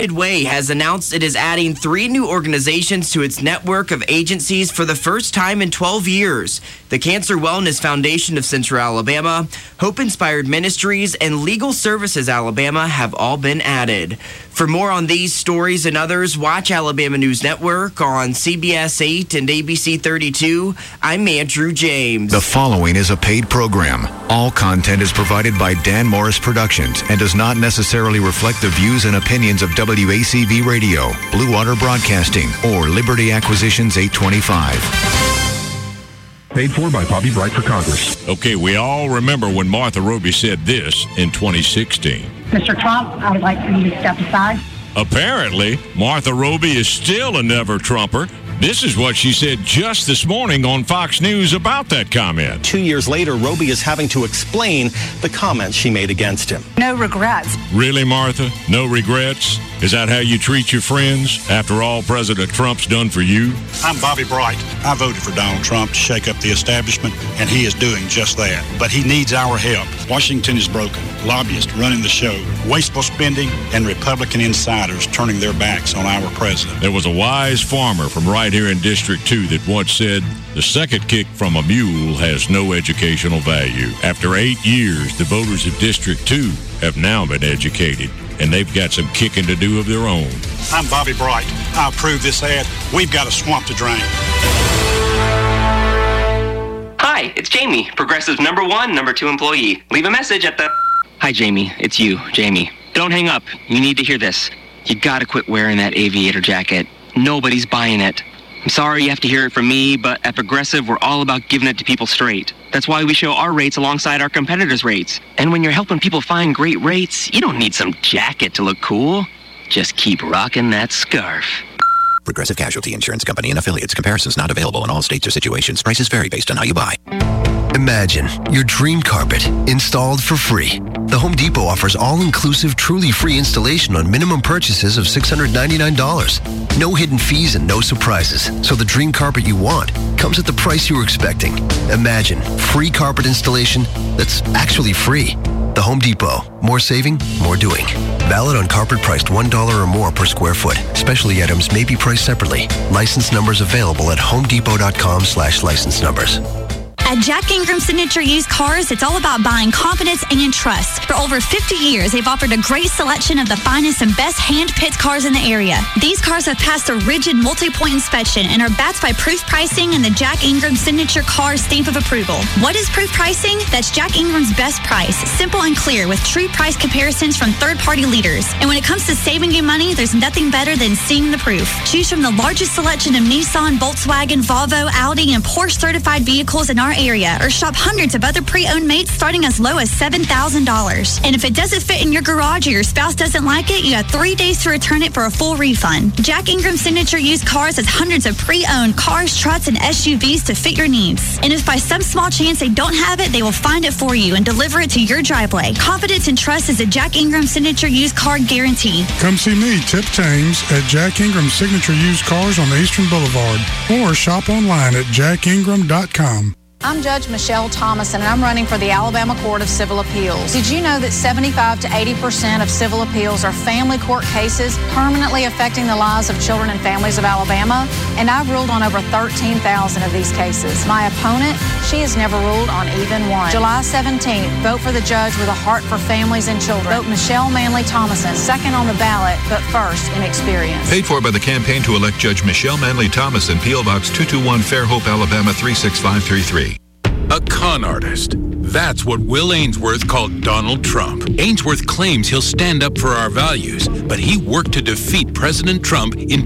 Way has announced it is adding 3 new organizations to its network of agencies for the first time in 12 years. The Cancer Wellness Foundation of Central Alabama, Hope Inspired Ministries, and Legal Services Alabama have all been added. For more on these stories and others, watch Alabama News Network on CBS 8 and ABC 32. I'm Andrew James. The following is a paid program. All content is provided by Dan Morris Productions and does not necessarily reflect the views and opinions of WACV Radio, Blue Water Broadcasting, or Liberty Acquisitions 825. Paid for by Bobby Bright for Congress. Okay, we all remember when Martha Roby said this in 2016. Mr. Trump, I would like for you to step aside. Apparently, Martha Roby is still a never-Trumper. This is what she said just this morning on Fox News about that comment. 2 years later, Roby is having to explain the comments she made against him. No regrets. Really, Martha? No regrets? Is that how you treat your friends after all President Trump's done for you? I'm Bobby Bright. I voted for Donald Trump to shake up the establishment, and he is doing just that. But he needs our help. Washington is broken. Lobbyists running the show, wasteful spending, and Republican insiders turning their backs on our president. There was a wise farmer from right here in District 2 that once said, the second kick from a mule has no educational value. After 8 years, the voters of District 2 have now been educated, and they've got some kicking to do of their own. I'm Bobby Bright. I approve this ad. We've got a swamp to drain. Hi, it's Jamie, Progressive's #1, #2 employee. Leave a message at the... Hi, Jamie. It's you, Jamie. Don't hang up. You need to hear this. You gotta quit wearing that aviator jacket. Nobody's buying it. I'm sorry you have to hear it from me, but at Progressive, we're all about giving it to people straight. That's why we show our rates alongside our competitors' rates. And when you're helping people find great rates, you don't need some jacket to look cool. Just keep rocking that scarf. Progressive Casualty Insurance Company and affiliates. Comparisons not available in all states or situations. Prices vary based on how you buy. Imagine your dream carpet installed for free. The Home Depot offers all-inclusive, truly free installation on minimum purchases of $699. No hidden fees and no surprises. So the dream carpet you want comes at the price you were expecting. Imagine free carpet installation that's actually free. The Home Depot. More saving, more doing. Valid on carpet priced $1 or more per square foot. Specialty items may be priced separately. License numbers available at homedepot.com/license numbers. At Jack Ingram Signature Used Cars, it's all about buying confidence and trust. For over 50 years, they've offered a great selection of the finest and best hand-picked cars in the area. These cars have passed a rigid multi-point inspection and are backed by proof pricing and the Jack Ingram Signature Car stamp of approval. What is proof pricing? That's Jack Ingram's best price, simple and clear, with true price comparisons from third-party leaders. And when it comes to saving you money, there's nothing better than seeing the proof. Choose from the largest selection of Nissan, Volkswagen, Volvo, Audi, and Porsche certified vehicles in our area, or shop hundreds of other pre-owned mates starting as low as $7,000. And if it doesn't fit in your garage or your spouse doesn't like it, you have 3 days to return it for a full refund. Jack Ingram Signature Used Cars has hundreds of pre-owned cars, trucks, and SUVs to fit your needs. And if by some small chance they don't have it, they will find it for you and deliver it to your driveway. Confidence and trust is a Jack Ingram Signature Used Car guarantee. Come see me, Tip James, at Jack Ingram Signature Used Cars on Eastern Boulevard, or shop online at jackingram.com. I'm Judge Michelle Thomas, and I'm running for the Alabama Court of Civil Appeals. Did you know that 75 to 80% of civil appeals are family court cases permanently affecting the lives of children and families of Alabama? And I've ruled on over 13,000 of these cases. My opponent, she has never ruled on even one. July 17th, vote for the judge with a heart for families and children. Vote Michelle Manley Thomason, second on the ballot, but first in experience. Paid for by the campaign to elect Judge Michelle Manley Thomason, P.O. Box 221, Fairhope, Alabama 36533. A con artist. That's what Will Ainsworth called Donald Trump. Ainsworth claims he'll stand up for our values, but he worked to defeat President Trump in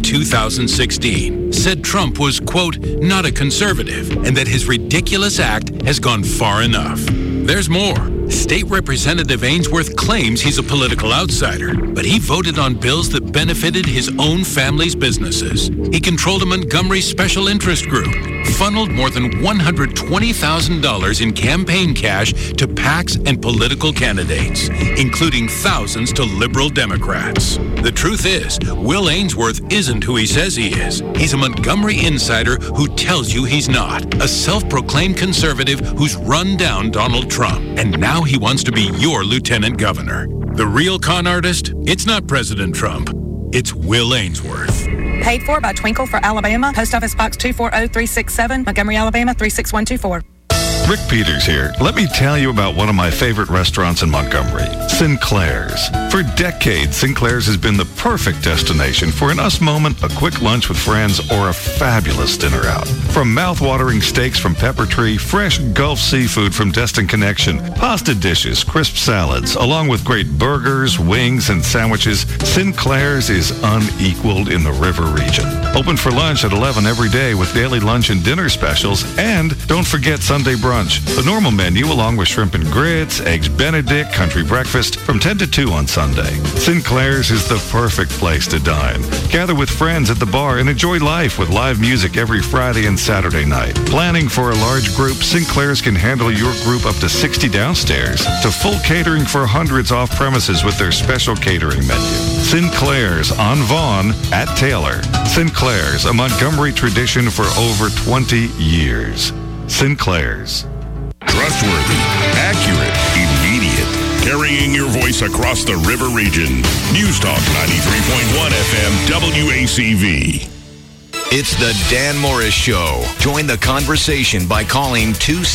2016. Said Trump was, quote, not a conservative, and that his ridiculous act has gone far enough. There's more. State Representative Ainsworth claims he's a political outsider, but he voted on bills that benefited his own family's businesses. He controlled a Montgomery special interest group, funneled more than $120,000 in campaign cash to PACs and political candidates, including thousands to liberal Democrats. The truth is, Will Ainsworth isn't who he says he is. He's a Montgomery insider who tells you he's not, a self-proclaimed conservative who's run down Donald Trump, and now he wants to be your lieutenant governor. The real con artist? It's not President Trump. it's Will Ainsworth. Paid for by Twinkle for Alabama. Post Office Box 240367, Montgomery, Alabama 36124. Rick Peters here. Let me tell you about one of my favorite restaurants in Montgomery, Sinclair's. For decades, Sinclair's has been the perfect destination for an us moment, a quick lunch with friends, or a fabulous dinner out. From mouth-watering steaks from Pepper Tree, fresh Gulf seafood from Destin Connection, pasta dishes, crisp salads, along with great burgers, wings, and sandwiches, Sinclair's is unequaled in the River region. Open for lunch at 11 every day with daily lunch and dinner specials, and don't forget Sunday brunch. The normal menu along with shrimp and grits, eggs Benedict, country breakfast from 10 to 2 on Sunday. Sinclair's is the perfect place to dine. Gather with friends at the bar and enjoy life with live music every Friday and Saturday night. Planning for a large group, Sinclair's can handle your group up to 60 downstairs to full catering for hundreds off premises with their special catering menu. Sinclair's on Vaughn at Taylor. Sinclair's, a Montgomery tradition for over 20 years. Sinclair's. Trustworthy, accurate, immediate. Carrying your voice across the river region. News Talk 93.1 FM WACV. It's the Dan Morris Show. Join the conversation by calling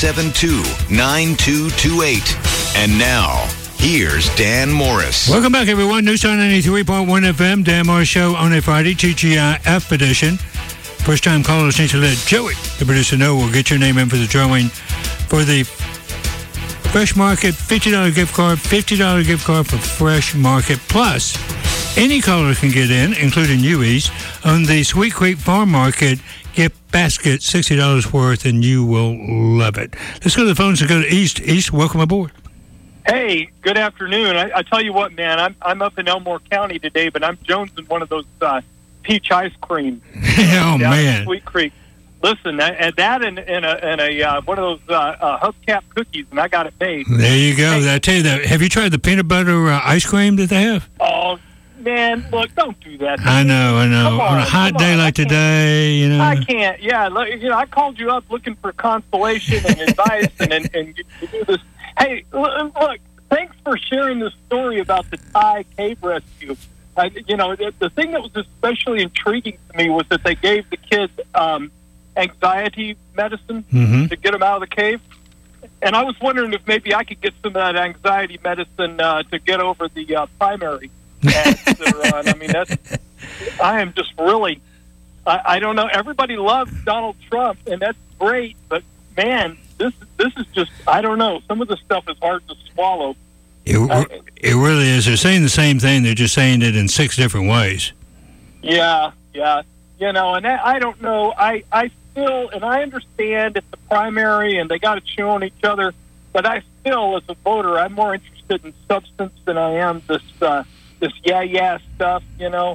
272-9228. And now, here's Dan Morris. Welcome back, everyone. News Talk 93.1 FM, Dan Morris Show on a Friday, TGIF edition. First-time callers need to let Joey, the producer, know. We'll get your name in for the drawing for the Fresh Market $50 gift card, $50 gift card for Fresh Market. Plus, any caller can get in, including UEs, on the Sweet Creek Farm Market gift basket, $60 worth, and you will love it. Let's go to the phones and go to East. East, welcome aboard. Hey, good afternoon. I tell you what, man, I'm up in Elmore County today, but I'm jonesing one of those peach ice cream. Oh, man. Sweet Creek. Listen, that and a one of those hubcap cookies, and I got it made. There you go. Hey, I tell you that. Have you tried the peanut butter ice cream that they have? Oh, man, look, don't do that. I know. On a hot day like today, you know. I can't. Yeah, I called you up looking for consolation and advice, and you do this. Hey, look, thanks for sharing this story about the Thai cave rescue. The thing that was especially intriguing to me was that they gave the kids anxiety medicine to get them out of the cave. And I was wondering if maybe I could get some of that anxiety medicine to get over the primary ads that are on. I mean, I am just really, I don't know. Everybody loves Donald Trump, and that's great. But, man, this is just, I don't know. Some of the stuff is hard to swallow. It really is. They're saying the same thing. They're just saying it in 6 different ways. Yeah. And I don't know. I still, and I understand it's the primary and they got to chew on each other, but I still, as a voter, I'm more interested in substance than I am this yeah stuff, Yeah.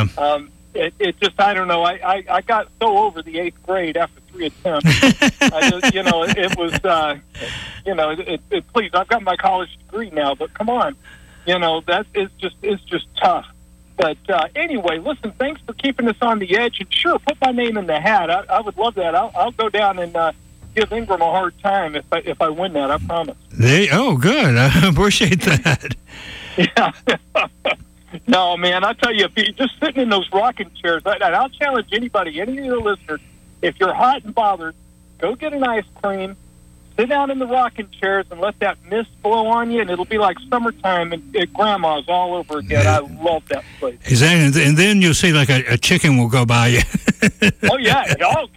It just, I don't know. I got so over the 8th grade after 3 attempts. It was, please, I've got my college degree now, but come on. That is it's just tough. But anyway, listen, thanks for keeping us on the edge. And sure, put my name in the hat. I would love that. I'll go down and give Ingram a hard time if I win that, I promise. Good. I appreciate that. Yeah. No, man, I tell you, if you're just sitting in those rocking chairs, and I'll challenge anybody, any of your listeners, if you're hot and bothered, go get an ice cream, sit down in the rocking chairs, and let that mist blow on you, and it'll be like summertime at Grandma's all over again. I love that place. Exactly, and then you'll see like a chicken will go by you. Oh, yeah.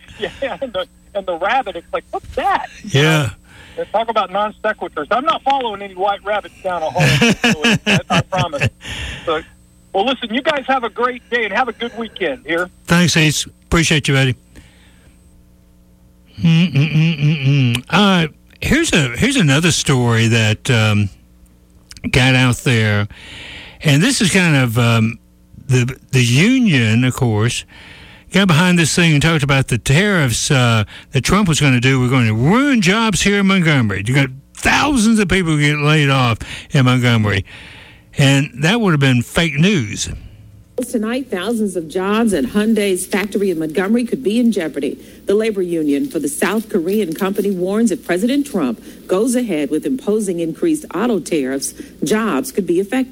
And the rabbit, it's like, what's that? Yeah. Talk about non sequiturs. I'm not following any white rabbits down a hole. I promise. So, well, listen, you guys have a great day and have a good weekend here. Thanks, Ace. Appreciate you, buddy. Here's another story that got out there, and this is kind of the union, of course, got behind this thing and talked about the tariffs that Trump was going to do. We're going to ruin jobs here in Montgomery. You got thousands of people get laid off in Montgomery, and that would have been fake news. Tonight, thousands of jobs at Hyundai's factory in Montgomery could be in jeopardy. The labor union for the South Korean company warns if President Trump goes ahead with imposing increased auto tariffs, jobs could be affected.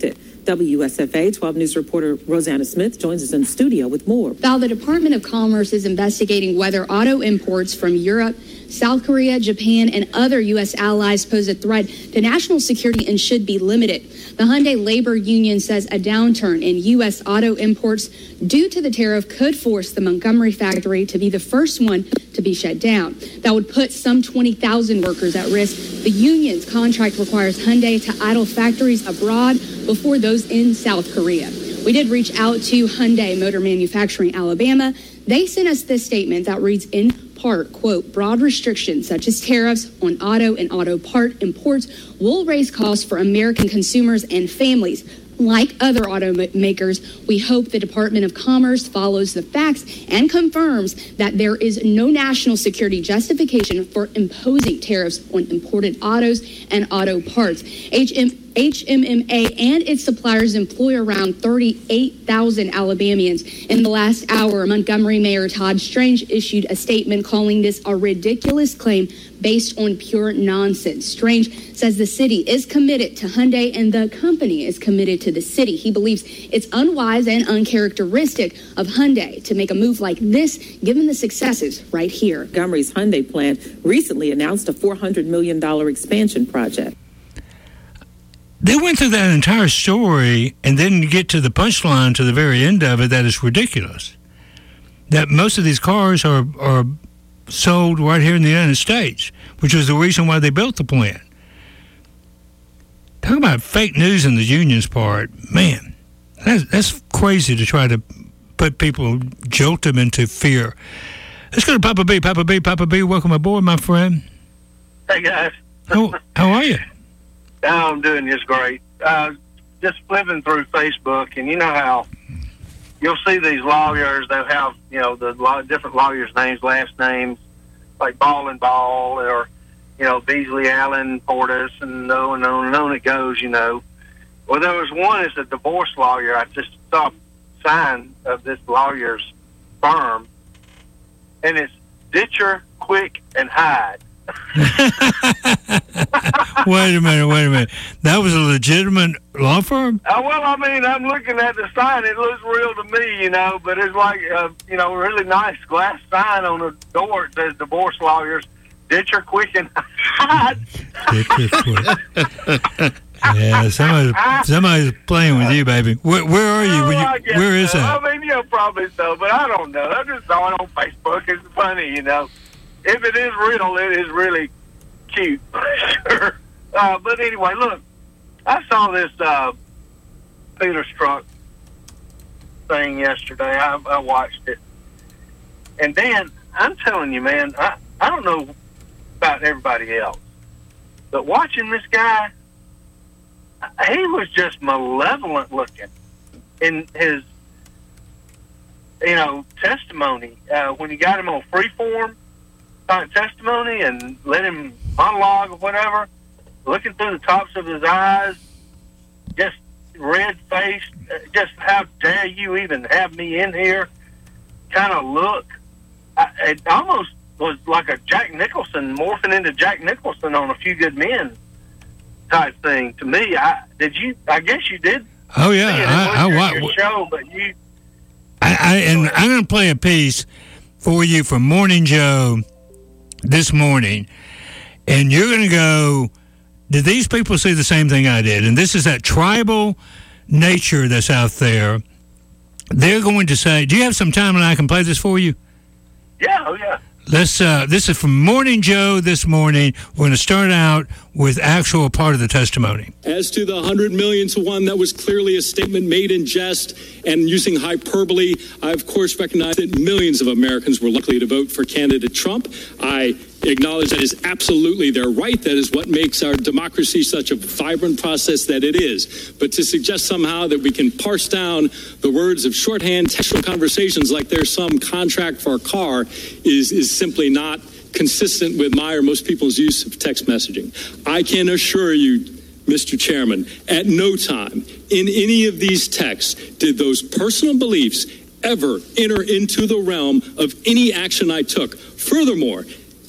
WSFA 12 News reporter Rosanna Smith joins us in the studio with more. Val, the Department of Commerce is investigating whether auto imports from Europe, South Korea, Japan, and other U.S. allies pose a threat to national security and should be limited. The Hyundai Labor Union says a downturn in U.S. auto imports due to the tariff could force the Montgomery factory to be the first one to be shut down. That would put some 20,000 workers at risk. The union's contract requires Hyundai to idle factories abroad before those in South Korea. We did reach out to Hyundai Motor Manufacturing Alabama. They sent us this statement that reads in part, quote, broad restrictions such as tariffs on auto and auto part imports will raise costs for American consumers and families. Like other automakers, we hope the Department of Commerce follows the facts and confirms that there is no national security justification for imposing tariffs on imported autos and auto parts. HMMA and its suppliers employ around 38,000 Alabamians. In the last hour, Montgomery Mayor Todd Strange issued a statement calling this a ridiculous claim based on pure nonsense. Strange says the city is committed to Hyundai and the company is committed to the city. He believes it's unwise and uncharacteristic of Hyundai to make a move like this, given the successes right here. Montgomery's Hyundai plant recently announced a $400 million expansion project. They went through that entire story and then you get to the punchline to the very end of it that is ridiculous. That most of these cars are sold right here in the United States, which was the reason why they built the plant. Talk about fake news in the union's part. Man, that's crazy to try to put people, jolt them into fear. Let's go to Papa B. Papa B, Papa B, welcome aboard, my friend. Hey, guys. How are you? I'm doing just great. Just flipping through Facebook, and you know how you'll see these lawyers, they'll have, the different lawyers' names, last names, like Ball and Ball, or, Beasley, Allen, Portis, and on it goes, Well, there was one as a divorce lawyer. I just saw a sign of this lawyer's firm, and it's Ditcher, Quick, and Hyde. Wait a minute. That was a legitimate law firm? Well, I mean, I'm looking at the sign. It looks real to me, but it's like, a really nice glass sign on the door. It says divorce lawyers, Ditcher, Quick, and Hyde. Ditcher, Quick. Yeah, somebody's playing with you, baby. Where are you? Where is that? I mean, probably so, but I don't know. I just saw it on Facebook. It's funny, If it is real, it is really cute. Sure. But anyway, look, I saw this Peter Strzok thing yesterday. I watched it. And Dan, I'm telling you, man, I don't know about everybody else, but watching this guy, he was just malevolent looking in his, testimony. When you got him on Freeform testimony and let him monologue or whatever, looking through the tops of his eyes, just red-faced, just how dare you even have me in here kind of look. It almost was like a Jack Nicholson, morphing into Jack Nicholson on A Few Good Men type thing. To me, I guess you did. Oh, yeah. I watched your show, but you... And I'm going to play a piece for you from Morning Joe this morning, and you're going to go, did these people see the same thing I did? And this is that tribal nature that's out there. They're going to say, do you have some time and I can play this for you? Yeah, oh yeah. This is from Morning Joe this morning. We're going to start out with actual part of the testimony. As to the 100 million to one, that was clearly a statement made in jest and using hyperbole. I, of course, recognize that millions of Americans were likely to vote for candidate Trump. I acknowledge that is absolutely their right. That is what makes our democracy such a vibrant process that it is. But to suggest somehow that we can parse down the words of shorthand textual conversations like there's some contract for a car is simply not consistent with my or most people's use of text messaging. I can assure you, Mr. Chairman, at no time in any of these texts did those personal beliefs ever enter into the realm of any action I took. Furthermore,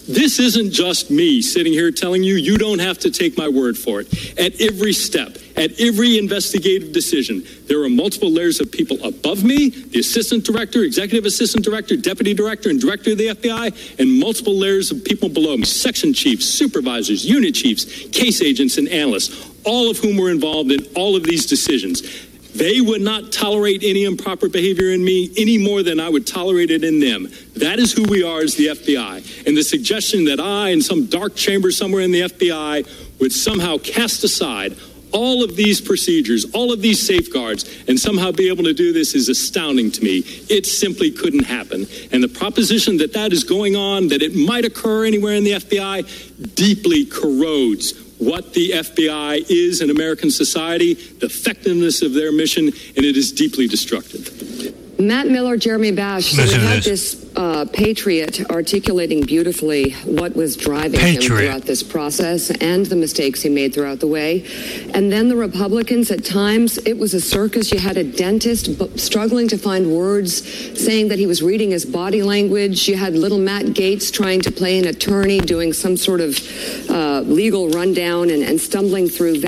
This isn't just me sitting here telling you, you don't have to take my word for it. At every step, at every investigative decision, there are multiple layers of people above me, the assistant director, executive assistant director, deputy director, and director of the FBI, and multiple layers of people below me, section chiefs, supervisors, unit chiefs, case agents, and analysts, all of whom were involved in all of these decisions. They would not tolerate any improper behavior in me any more than I would tolerate it in them. That is who we are as the FBI. And the suggestion that I, in some dark chamber somewhere in the FBI, would somehow cast aside all of these procedures, all of these safeguards, and somehow be able to do this is astounding to me. It simply couldn't happen. And the proposition that that is going on, that it might occur anywhere in the FBI, deeply corrodes what the FBI is in American society, the effectiveness of their mission, and it is deeply destructive. Matt Miller, Jeremy Bash, so we had this patriot articulating beautifully what was driving him throughout this process and the mistakes he made throughout the way. And then the Republicans, at times, it was a circus. You had a dentist struggling to find words, saying that he was reading his body language. You had little Matt Gaetz trying to play an attorney, doing some sort of legal rundown and stumbling through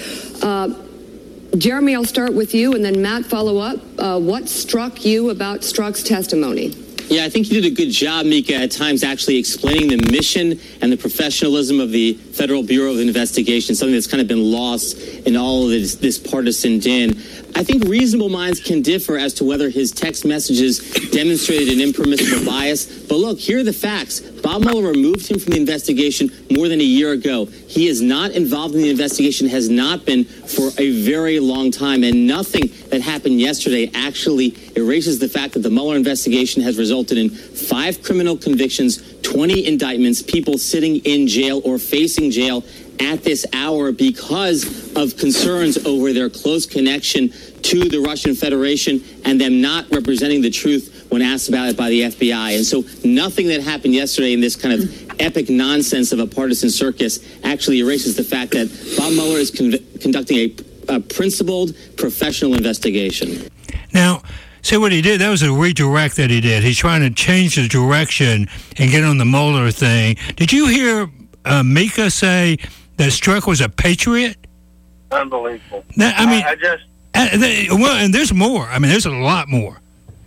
that. Jeremy, I'll start with you, and then Matt, follow up. What struck you about Strzok's testimony? Yeah, I think you did a good job, Mika, at times actually explaining the mission and the professionalism of the Federal Bureau of Investigation, something that's kind of been lost in all of this partisan din. I think reasonable minds can differ as to whether his text messages demonstrated an impermissible bias. But look, here are the facts. Bob Mueller removed him from the investigation more than a year ago. He is not involved in the investigation, has not been for a very long time. And nothing that happened yesterday actually erases the fact that the Mueller investigation has resulted in 5 criminal convictions, 20 indictments, people sitting in jail or facing jail at this hour because of concerns over their close connection to the Russian Federation and them not representing the truth when asked about it by the FBI. And so nothing that happened yesterday in this kind of epic nonsense of a partisan circus actually erases the fact that Bob Mueller is conducting a principled, professional investigation. Now, see what he did? That was a redirect that he did. He's trying to change the direction and get on the Mueller thing. Did you hear Mika say that Strzok was a patriot? Unbelievable. Now, I mean, I just... well, and there's more. I mean, there's a lot more.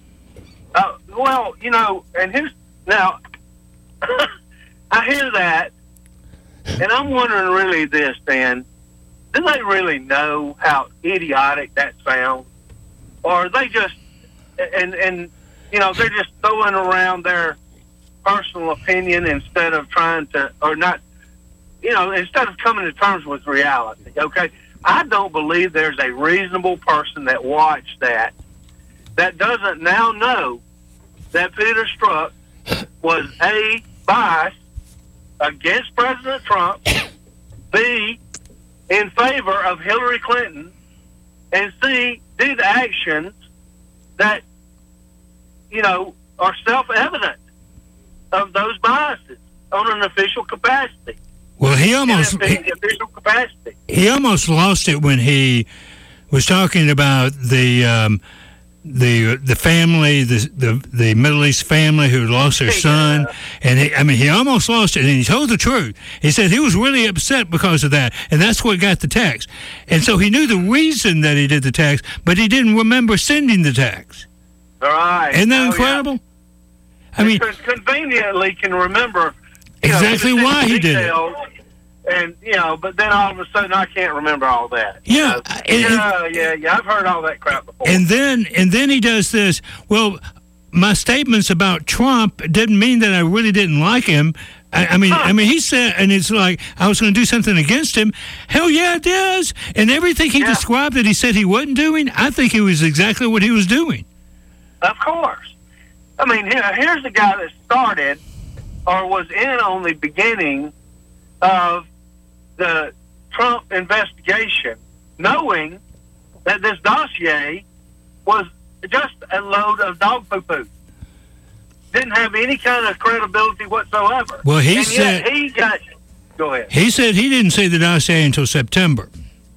Well, you know, and here's... Now, I hear that, and I'm wondering really this, Dan. Do they really know how idiotic that sounds? Or are they just... And you know, they're just throwing around their personal opinion instead of trying to... Or not... You know, instead of coming to terms with reality, okay? I don't believe there's a reasonable person that watched that doesn't now know that Peter Strzok was A, biased against President Trump, B, in favor of Hillary Clinton, and C, did actions that, you know, are self-evident of those biases on an official capacity. Well, he almost lost it when he was talking about the family, the Middle East family who lost their son, and he almost lost it. And he told the truth. He said he was really upset because of that, and that's what got the text. And so he knew the reason that he did the text, but he didn't remember sending the text. All right, isn't that incredible? Yeah. I mean, conveniently can remember exactly why he did it. And, you know, but then all of a sudden I can't remember all that. Yeah. Yeah, I've heard all that crap before. And then he does this. Well, my statements about Trump didn't mean that I really didn't like him. I mean, he said, and it's like I was going to do something against him. Hell yeah, it does. And everything he described that he said he wasn't doing, I think it was exactly what he was doing. Of course. I mean, here's the guy that started or was in on the beginning of the Trump investigation, knowing that this dossier was just a load of dog poo-poo. Didn't have any kind of credibility whatsoever. Well, he said... Go ahead. He said he didn't see the dossier until September.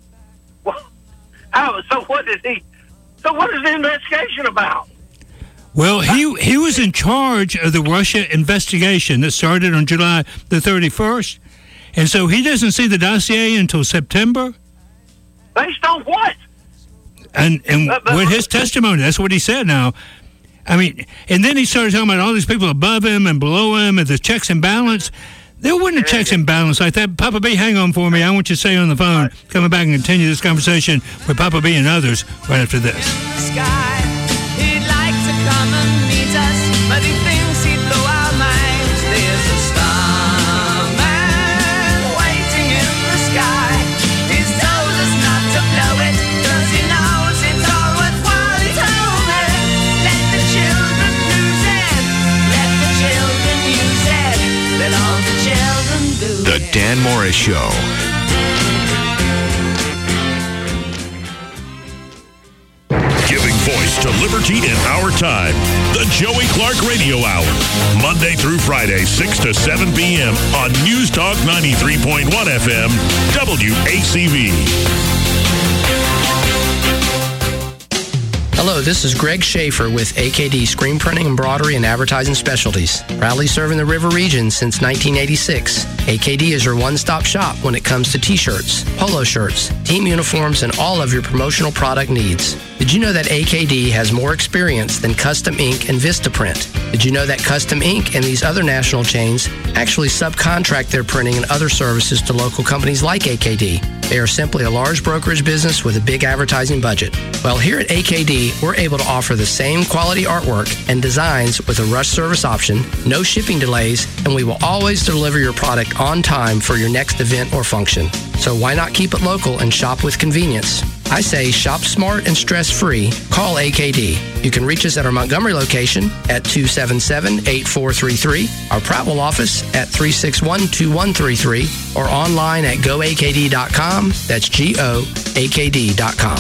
Well, so what is the investigation about? Well, he was in charge of the Russia investigation that started on July the 31st, and so he doesn't see the dossier until September. Based on what? And with his testimony, that's what he said. Now, I mean, and then he started talking about all these people above him and below him and the checks and balance. There wasn't a checks and balance like that. Papa B, hang on for me. I want you to stay on the phone. Coming back and continue this conversation with Papa B and others right after this. He'd like to come and meet us, but he thinks he'd blow our minds. There's a starman waiting in the sky. He's told us not to blow it, 'cause he knows it's all worthwhile. He told me, let the children use it, let the children use it, let all the children do it. The Dan Morris Show. Giving voice to liberty in our time. The Joey Clark Radio Hour. Monday through Friday, 6 to 7 p.m. on News Talk 93.1 FM, WACV. Hello, this is Greg Schaefer with AKD Screen Printing, Embroidery, and Advertising Specialties. Proudly serving the River region since 1986. AKD is your one-stop shop when it comes to t-shirts, polo shirts, team uniforms, and all of your promotional product needs. Did you know that AKD has more experience than Custom Ink and Vistaprint? Did you know that Custom Ink and these other national chains actually subcontract their printing and other services to local companies like AKD? They are simply a large brokerage business with a big advertising budget. Well, here at AKD, we're able to offer the same quality artwork and designs with a rush service option, no shipping delays, and we will always deliver your product on time for your next event or function. So why not keep it local and shop with convenience? I say shop smart and stress-free. Call AKD. You can reach us at our Montgomery location at 277-8433, our Prattville office at 361-2133, or online at goakd.com. That's GOAKD.com.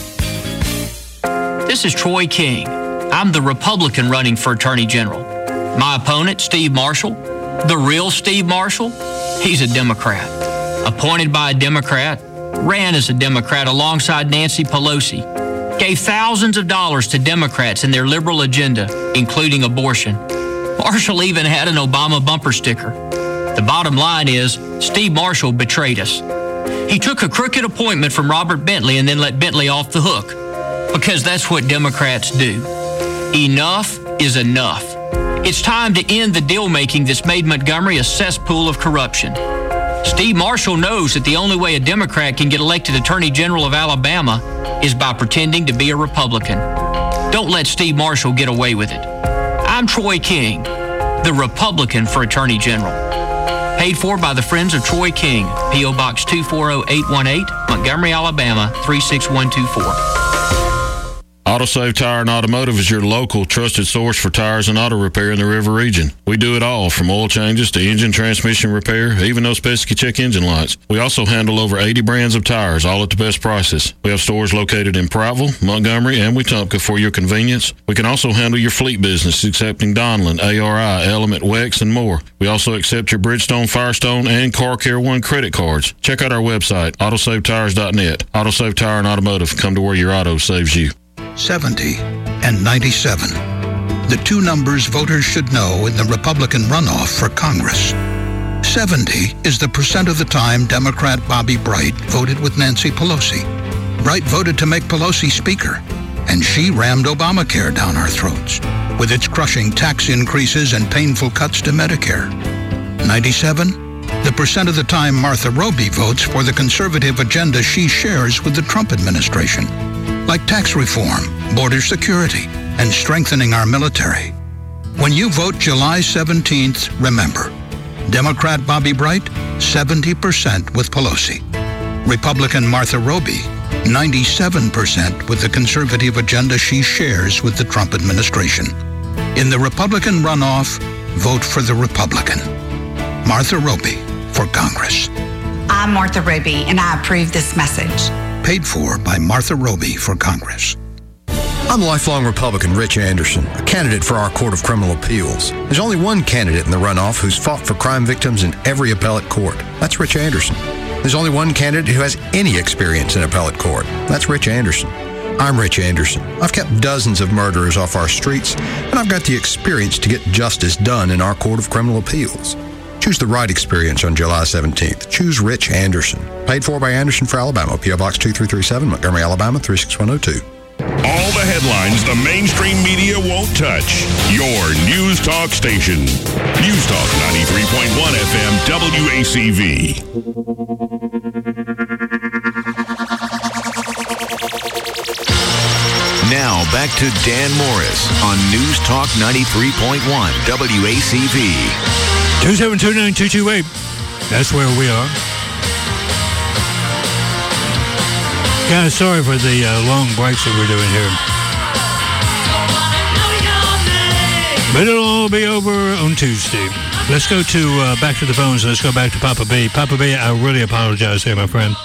This is Troy King. I'm the Republican running for Attorney General. My opponent, Steve Marshall, the real Steve Marshall, he's a Democrat. Appointed by a Democrat, ran as a Democrat alongside Nancy Pelosi, gave thousands of dollars to Democrats in their liberal agenda, including abortion. Marshall even had an Obama bumper sticker. The bottom line is, Steve Marshall betrayed us. He took a crooked appointment from Robert Bentley and then let Bentley off the hook, because that's what Democrats do. Enough is enough. It's time to end the deal-making that's made Montgomery a cesspool of corruption. Steve Marshall knows that the only way a Democrat can get elected Attorney General of Alabama is by pretending to be a Republican. Don't let Steve Marshall get away with it. I'm Troy King, the Republican for Attorney General. Paid for by the Friends of Troy King, P.O. Box 240818, Montgomery, Alabama 36124. AutoSave Tire and Automotive is your local trusted source for tires and auto repair in the River region. We do it all, from oil changes to engine transmission repair, even those pesky check engine lights. We also handle over 80 brands of tires, all at the best prices. We have stores located in Prattville, Montgomery, and Wetumpka for your convenience. We can also handle your fleet business, accepting Donlin, ARI, Element, Wex, and more. We also accept your Bridgestone, Firestone, and Car Care One credit cards. Check out our website, autosavetires.net. AutoSave Tire and Automotive. Come to where your auto saves you. 70 and 97. The two numbers voters should know in the Republican runoff for Congress. 70 is the percent of the time Democrat Bobby Bright voted with Nancy Pelosi. Bright voted to make Pelosi Speaker, and she rammed Obamacare down our throats with its crushing tax increases and painful cuts to Medicare. 97, the percent of the time Martha Roby votes for the conservative agenda she shares with the Trump administration, like tax reform, border security, and strengthening our military. When you vote July 17th, remember, Democrat Bobby Bright, 70% with Pelosi. Republican Martha Roby, 97% with the conservative agenda she shares with the Trump administration. In the Republican runoff, vote for the Republican. Martha Roby for Congress. I'm Martha Roby, and I approve this message. Paid for by Martha Roby for Congress. I'm lifelong Republican Rich Anderson, a candidate for our Court of Criminal Appeals. There's only one candidate in the runoff who's fought for crime victims in every appellate court. That's Rich Anderson. There's only one candidate who has any experience in appellate court. That's Rich Anderson. I'm Rich Anderson. I've kept dozens of murderers off our streets, and I've got the experience to get justice done in our Court of Criminal Appeals. Choose the right experience on July 17th. Choose Rich Anderson. Paid for by Anderson for Alabama. P.O. Box 2337, Montgomery, Alabama 36102. All the headlines the mainstream media won't touch. Your News Talk station. News Talk 93.1 FM WACV. Now back to Dan Morris on News Talk 93.1 WACV. 2729228. That's where we are. Guys, sorry for the long breaks that we're doing here. But it'll all be over on Tuesday. Let's go to back to the phones. Let's go back to Papa B. Papa B, I really apologize here, my friend.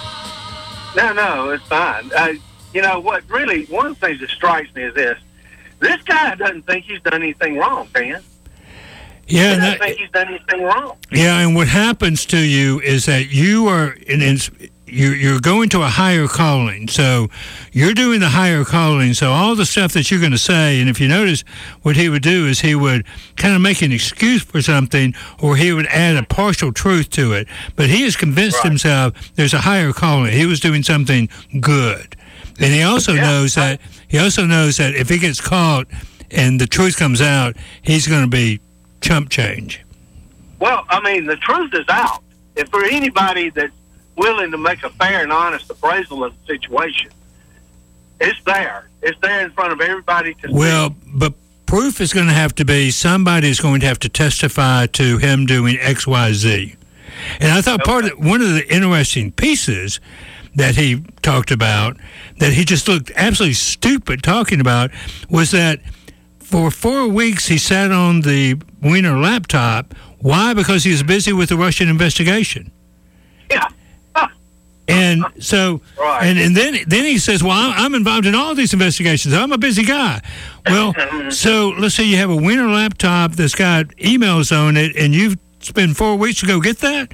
No, it's fine. You know what? Really, one of the things that strikes me is this: this guy doesn't think he's done anything wrong, Dan. Yeah, he doesn't think he's done anything wrong. Yeah, and what happens to you is that you are you're going to a higher calling. So you're doing the higher calling. So all the stuff that you're going to say, and if you notice, what he would do is he would kind of make an excuse for something, or he would add a partial truth to it. But he has convinced himself there's a higher calling. He was doing something good. And he also knows that if he gets caught and the truth comes out, he's going to be chump change. Well, I mean, the truth is out. If for anybody that's willing to make a fair and honest appraisal of the situation, it's there. It's there in front of everybody to see. Well, but proof is going to have to be somebody is going to have to testify to him doing X, Y, Z. And I thought one of the interesting pieces that he talked about, that he just looked absolutely stupid talking about, was that for 4 weeks he sat on the Wiener laptop. Why? Because he was busy with the Russian investigation. Yeah. And so, and then he says, well, I'm involved in all these investigations. I'm a busy guy. Well, so let's say you have a Wiener laptop that's got emails on it, and you've spent 4 weeks to go get that?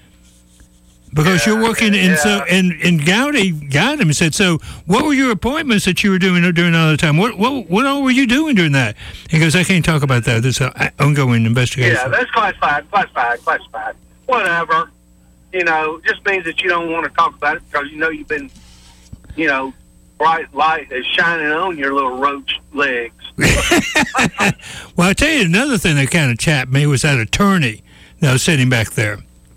Because you're working, and Gowdy got him and said, so what were your appointments that you were doing during all the time? What all were you doing during that? He goes, I can't talk about that. This is an ongoing investigation. Yeah, that's classified. Whatever. You know, just means that you don't want to talk about it because you know you've been, bright light is shining on your little roach legs. Well, I tell you, another thing that kind of chapped me was that attorney that was sitting back there.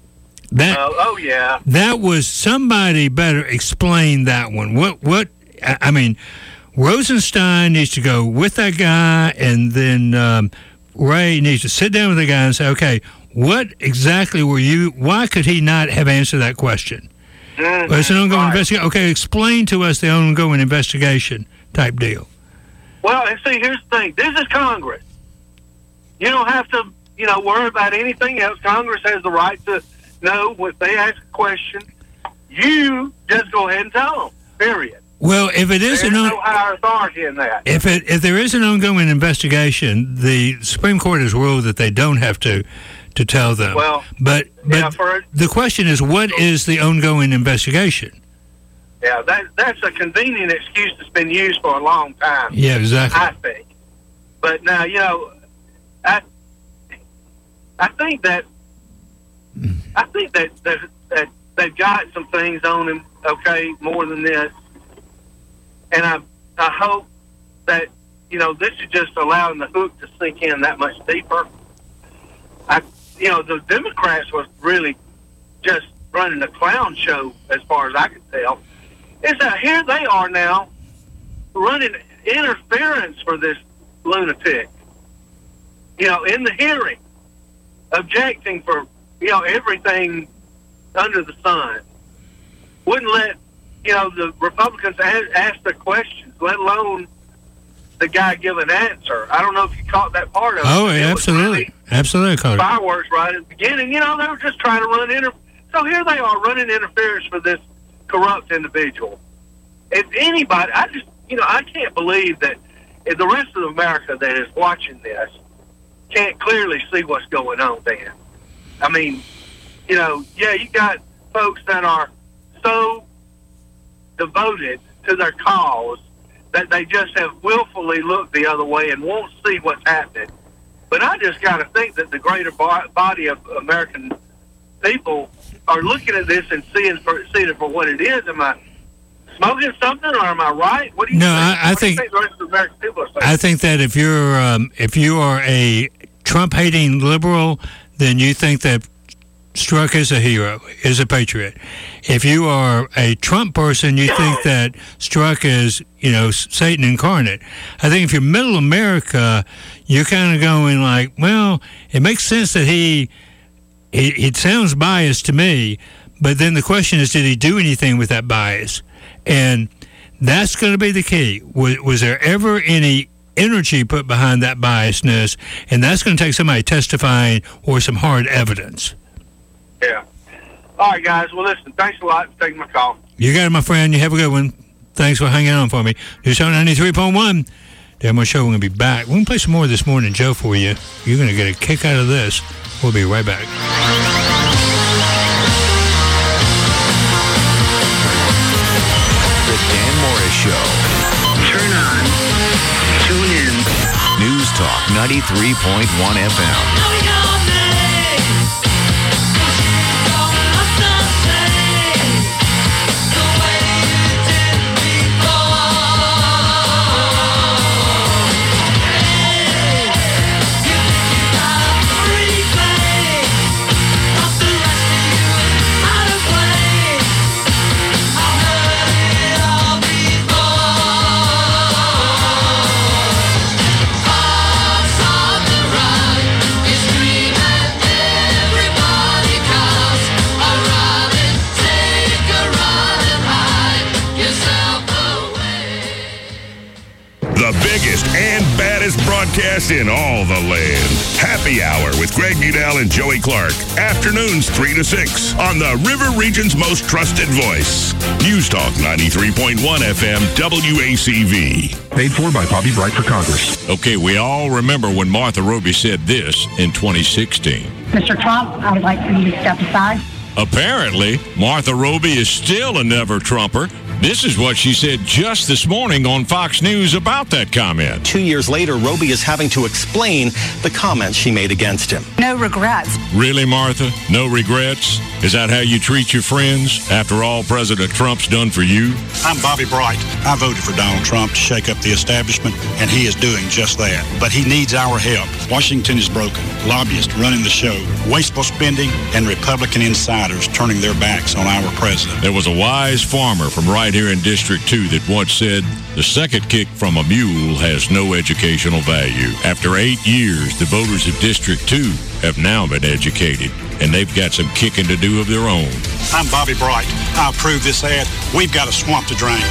That was somebody better explain that one. What? I mean, Rosenstein needs to go with that guy, and then Ray needs to sit down with the guy and say, okay, what exactly were you? Why could he not have answered that question? Well, it's an ongoing investigation. Okay, explain to us the ongoing investigation type deal. Well, and see, here's the thing. This is Congress. You don't have to, worry about anything else. Congress has the right to know if they ask a question. You just go ahead and tell them. Period. Well, if it is no higher authority in that. If there is an ongoing investigation, the Supreme Court has ruled that they don't have to tell them. Well, but the question is, what is the ongoing investigation? Yeah, that's a convenient excuse that's been used for a long time. Yeah, exactly. I think. But now, I think that they've got some things on him, okay, more than this. And I hope that, this is just allowing the hook to sink in that much deeper. The Democrats was really just running a clown show as far as I can tell. Is that here they are now running interference for this lunatic, in the hearing, objecting for, everything under the sun. Wouldn't let, the Republicans ask the questions, let alone the guy give an answer. I don't know if you caught that part of it. Oh, yeah, absolutely. Absolutely caught it. Fireworks right at the beginning. They were just trying to run So here they are running interference for this corrupt individual. If anybody, I can't believe that if the rest of America that is watching this can't clearly see what's going on, Dan. I mean, you got folks that are so devoted to their cause that they just have willfully looked the other way and won't see what's happening. But I just got to think that the greater body of American people are looking at this and seeing it for what it is. Am I smoking something, or am I right? What do you think? I think the rest of the American people are saying? I think that if you are a Trump-hating liberal, then you think that Strzok is a hero, is a patriot. If you are a Trump person, you think that Strzok is, Satan incarnate. I think if you're middle America, you're kind of going like, well, it makes sense that it sounds biased to me, but then the question is, did he do anything with that bias? And that's going to be the key. Was there ever any energy put behind that biasness? And that's going to take somebody testifying or some hard evidence. Yeah. All right, guys. Well, listen, thanks a lot for taking my call. You got it, my friend. You have a good one. Thanks for hanging on for me. News Talk 93.1. Dan Moore Show. We're going to be back. We're going to play some more of this Morning Joe for you. You're going to get a kick out of this. We'll be right back. The Dan Morris Show. Turn on. Tune in. News Talk 93.1 FM. The biggest and baddest broadcast in all the land. Happy Hour with Greg Udell and Joey Clark. Afternoons 3 to 6 on the River Region's most trusted voice. News Talk 93.1 FM WACV. Paid for by Bobby Bright for Congress. Okay, we all remember when Martha Roby said this in 2016. Mr. Trump, I would like for you to step aside. Apparently, Martha Roby is still a never-Trumper. This is what she said just this morning on Fox News about that comment. 2 years later, Roby is having to explain the comments she made against him. No regrets. Really, Martha? No regrets? Is that how you treat your friends after all President Trump's done for you? I'm Bobby Bright. I voted for Donald Trump to shake up the establishment, and he is doing just that. But he needs our help. Washington is broken. Lobbyists running the show, wasteful spending, and Republican insiders turning their backs on our president. There was a wise farmer from right here in District 2 that once said, the second kick from a mule has no educational value. After 8 years, the voters of District 2 have now been educated, and they've got some kicking to do of their own. I'm Bobby Bright. I approve this ad. We've got a swamp to drain.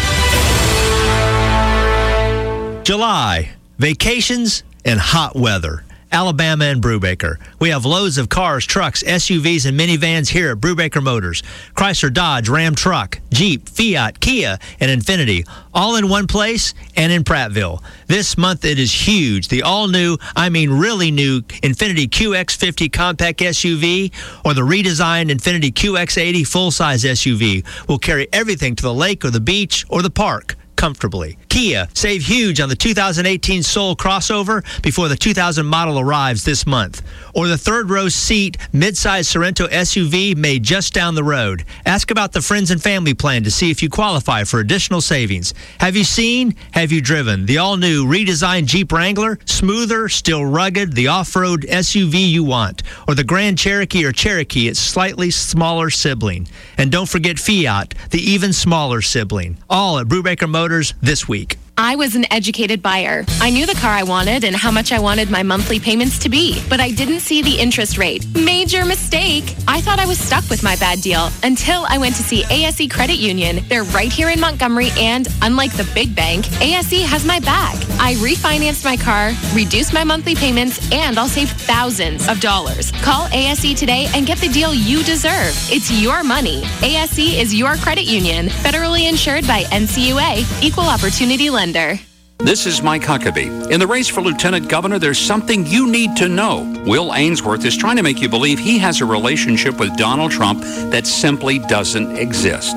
July, vacations and hot weather. Alabama and Brubaker. We have loads of cars, trucks, SUVs, and minivans here at Brubaker Motors. Chrysler, Dodge, Ram Truck, Jeep, Fiat, Kia, and Infiniti. All in one place and in Prattville. This month it is huge. The all-new, really new, Infiniti QX50 compact SUV or the redesigned Infiniti QX80 full-size SUV will carry everything to the lake or the beach or the park comfortably. Kia, save huge on the 2018 Soul crossover before the 2000 model arrives this month. Or the third row seat midsize Sorento SUV made just down the road. Ask about the friends and family plan to see if you qualify for additional savings. Have you seen? Have you driven? The all-new redesigned Jeep Wrangler? Smoother, still rugged, the off-road SUV you want. Or the Grand Cherokee or Cherokee, its slightly smaller sibling. And don't forget Fiat, the even smaller sibling. All at Brubaker Motors this week. I was an educated buyer. I knew the car I wanted and how much I wanted my monthly payments to be, but I didn't see the interest rate. Major mistake. I thought I was stuck with my bad deal until I went to see ASE Credit Union. They're right here in Montgomery, and unlike the big bank, ASE has my back. I refinanced my car, reduced my monthly payments, and I'll save thousands of dollars. Call ASE today and get the deal you deserve. It's your money. ASE is your credit union, federally insured by NCUA, Equal Opportunity Lender. This is Mike Huckabee. In the race for Lieutenant Governor, there's something you need to know. Will Ainsworth is trying to make you believe he has a relationship with Donald Trump that simply doesn't exist.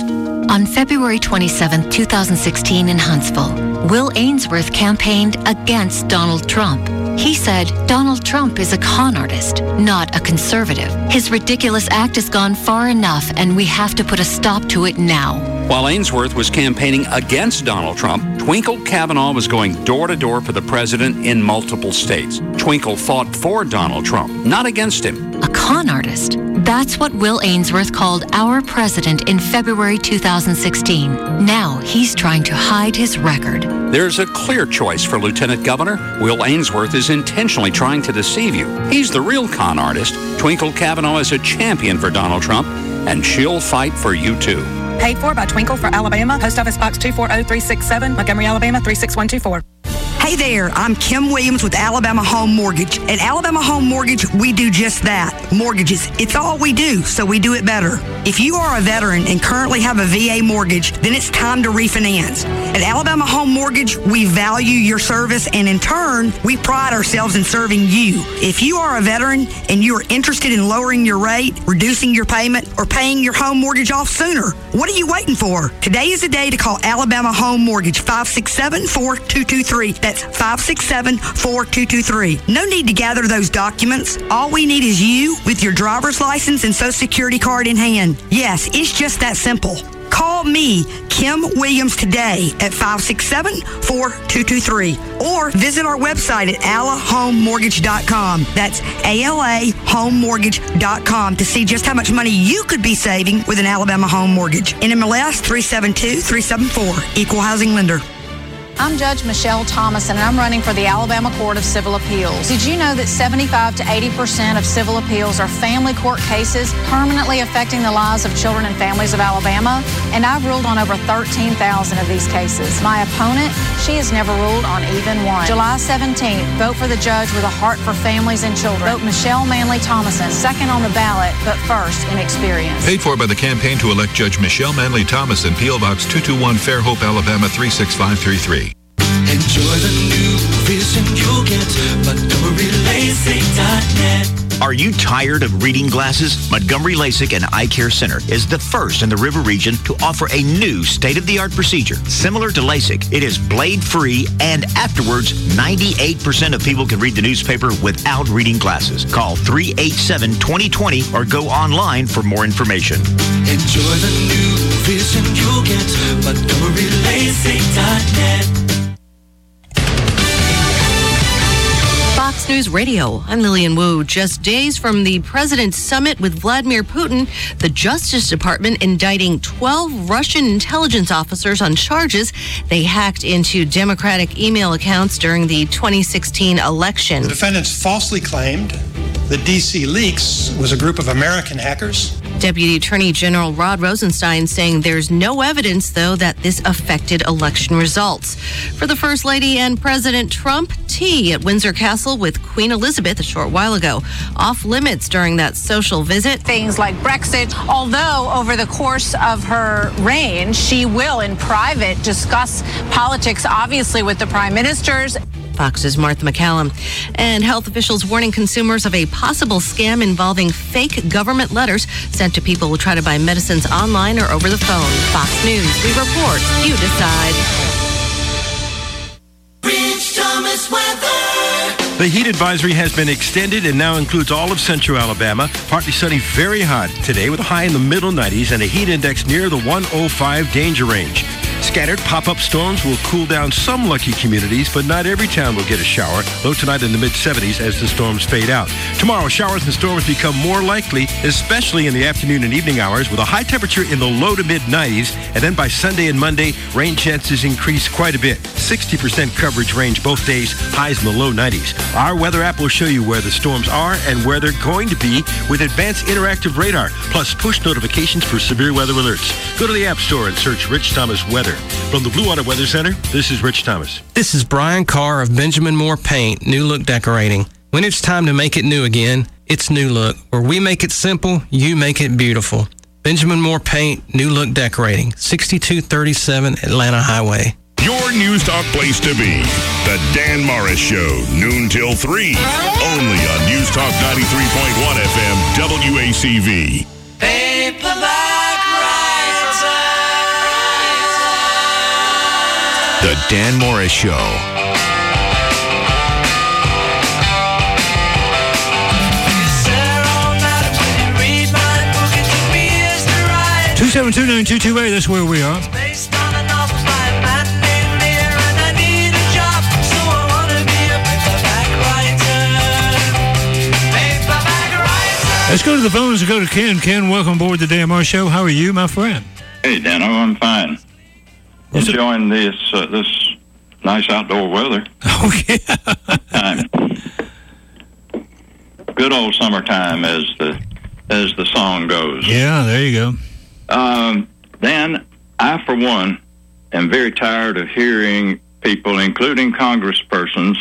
On February 27, 2016 in Huntsville, Will Ainsworth campaigned against Donald Trump. He said Donald Trump is a con artist, not a conservative. His ridiculous act has gone far enough, and we have to put a stop to it now. While Ainsworth was campaigning against Donald Trump, Twinkle Kavanaugh was going door to door for the president in multiple states. Twinkle fought for Donald Trump, not against him. A con artist? That's what Will Ainsworth called our president in February 2016. Now he's trying to hide his record. There's a clear choice for Lieutenant Governor. Will Ainsworth is intentionally trying to deceive you. He's the real con artist. Twinkle Kavanaugh is a champion for Donald Trump, and she'll fight for you too. Paid for by Twinkle for Alabama. Post Office Box 240367, Montgomery, Alabama 36124. Hey there, I'm Kim Williams with Alabama Home Mortgage. At Alabama Home Mortgage, we do just that. Mortgages. It's all we do, so we do it better. If you are a veteran and currently have a VA mortgage, then it's time to refinance. At Alabama Home Mortgage, we value your service, and in turn, we pride ourselves in serving you. If you are a veteran and you are interested in lowering your rate, reducing your payment, or paying your home mortgage off sooner, what are you waiting for? Today is the day to call Alabama Home Mortgage, 567-4223. That's 567-4223. No need to gather those documents. All we need is you with your driver's license and Social Security card in hand. Yes, it's just that simple. Call me, Kim Williams, today at 567-4223 or visit our website at alahomemortgage.com. That's alahomemortgage.com to see just how much money you could be saving with an Alabama home mortgage. NMLS 372374, Equal Housing Lender. I'm Judge Michelle Thomason, and I'm running for the Alabama Court of Civil Appeals. Did you know that 75 to 80% of civil appeals are family court cases permanently affecting the lives of children and families of Alabama? And I've ruled on over 13,000 of these cases. My opponent, she has never ruled on even one. July 17th, vote for the judge with a heart for families and children. Vote Michelle Manley Thomason, second on the ballot, but first in experience. Paid for by the campaign to elect Judge Michelle Manley Thomason, P.O. Box 221, Fairhope, Alabama 36533. Enjoy the new vision you'll get. MontgomeryLASIK.net. Are you tired of reading glasses? Montgomery LASIK and Eye Care Center is the first in the River region to offer a new state-of-the-art procedure. Similar to LASIK, it is blade-free, and afterwards, 98% of people can read the newspaper without reading glasses. Call 387-2020 or go online for more information. Enjoy the new vision you'll get. MontgomeryLASIK.net. Fox News Radio, I'm Lillian Wu. Just days from the President's summit with Vladimir Putin, the Justice Department indicting 12 Russian intelligence officers on charges they hacked into Democratic email accounts during the 2016 election. The defendants falsely claimed that DC Leaks was a group of American hackers. Deputy Attorney General Rod Rosenstein saying there's no evidence, though, that this affected election results. For the First Lady and President Trump, tea at Windsor Castle with Queen Elizabeth a short while ago. Off limits during that social visit. Things like Brexit, although over the course of her reign, she will in private discuss politics, obviously, with the prime ministers. Fox's Martha McCallum. And health officials warning consumers of a possible scam involving fake government letters sent to people who try to buy medicines online or over the phone. Fox News, we report, you decide. Rich Thomas weather. The heat advisory has been extended and now includes all of central Alabama. Partly sunny, very hot today with a high in the middle 90s and a heat index near the 105 danger range. Scattered pop-up storms will cool down some lucky communities, but not every town will get a shower. Low tonight in the mid-70s as the storms fade out. Tomorrow, showers and storms become more likely, especially in the afternoon and evening hours, with a high temperature in the low to mid-90s. And then by Sunday and Monday, rain chances increase quite a bit. 60% coverage range both days, highs in the low 90s. Our weather app will show you where the storms are and where they're going to be with advanced interactive radar, plus push notifications for severe weather alerts. Go to the App Store and search Rich Thomas Weather. From the Blue Water Weather Center, this is Rich Thomas. This is Brian Carr of Benjamin Moore Paint, New Look Decorating. When it's time to make it new again, it's New Look. Where we make it simple, you make it beautiful. Benjamin Moore Paint, New Look Decorating, 6237 Atlanta Highway. Your News Talk place to be. The Dan Morris Show, noon till 3. Only on News Talk 93.1 FM, WACV. Paperback writer. The Dan Morris Show. 272-9228, that's where we are. Let's go to the phones and go to Ken. Ken, welcome aboard the Dan Morris Show. How are you, my friend? Hey, Dano, I'm fine. Enjoying this nice outdoor weather. Oh, yeah. Good old summertime, as the song goes. Yeah, there you go. Dan, I, for one, am very tired of hearing people, including congresspersons,